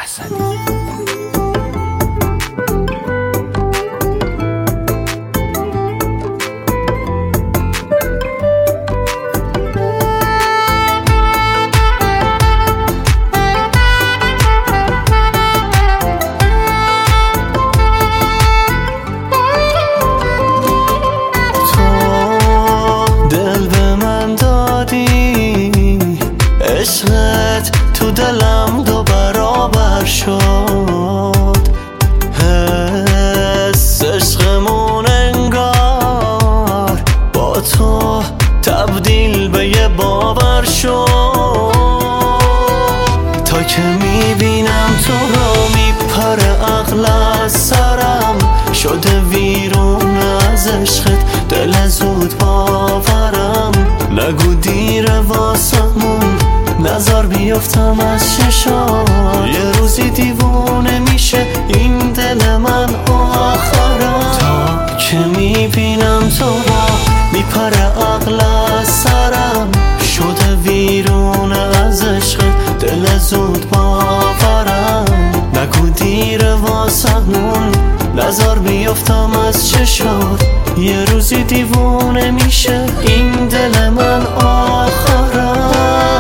حسنی. عشقت تو دلم دو برابر شد، حس عشقمون انگار با تو تبدیل به یه باور شد. تا که میبینم تو رو میپره عقل از سرم، شده ویرون از عشقت دل زود باورم. نگو دیره واسمون نظر بیفتم از چشات، یه روزی دیوونه میشه این دل من آخرم. تا که میبینم تو را میپره عقل از سرم، شده ویرونه از عشقت دل زود باورم. نگو دیره واسمون نظر بیفتم از چشات، یه روزی دیوونه میشه این دل من آخرم.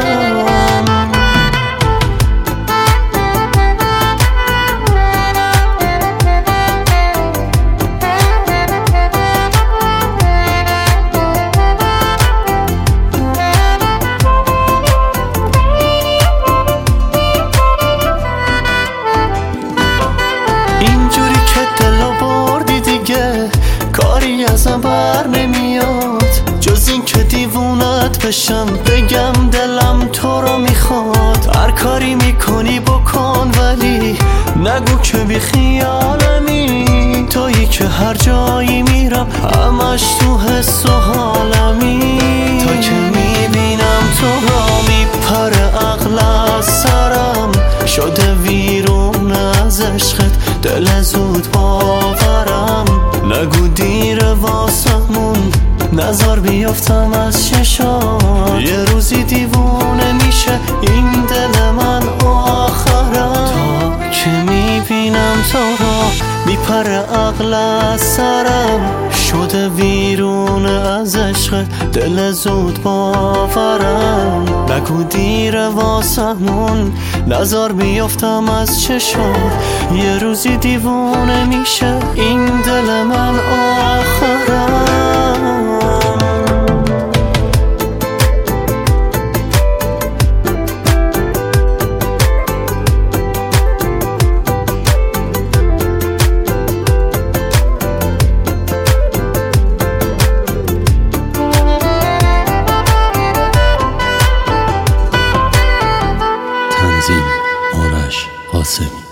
اینجوری که دلو بردی دیگه کاری ازم بر نمیاد، جز این که دیوونت بشم بگم دلم تو رو میخواد. هر کاری میکنی بکن ولی نگو که بی خیالمی، تویی که هر جایی میرم همش تو حس و حالمی. تا که میبینم تو را میپره عقل از سرم، شده ویرون از عشقت دل زود باورم. نگو دیره واسمون نظر بیفتم از چشات، یه روزی دیوونه میشه این دل من آخرم. تا که میبینم تو را میپره عقل از سرم، شده ویرونه از عشقت دل زود باورم. نگو دیره واسمون نظر بیفتم از چشات، یه روزی دیوونه میشه این دل من آخرم. تنظیم آرش قاسمی.